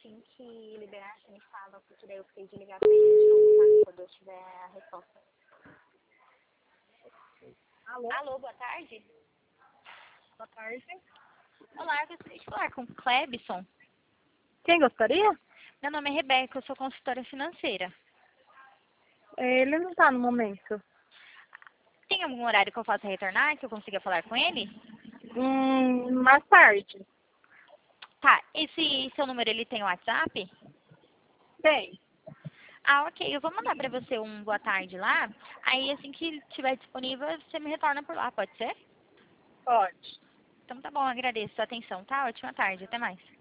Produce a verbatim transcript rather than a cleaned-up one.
assim que liberar, você me fala, porque daí eu fiquei de ligar pra ele de novo, tá? Quando eu tiver a resposta. Alô? Alô, boa tarde. Boa tarde. Olá, eu gostaria de falar com o Clebson. Quem gostaria? Meu nome é Rebeca, eu sou consultora financeira. Ele não tá no momento. Tem algum horário que eu possa retornar, que eu consiga falar com ele? Hum, mais tarde. Tá, esse seu número, ele tem WhatsApp? Tem. Ah, ok, eu vou mandar pra você um boa tarde lá. Aí, assim que estiver disponível, você me retorna por lá, pode ser? Pode. Então tá bom, agradeço a sua atenção, tá? Ótima tarde, até mais.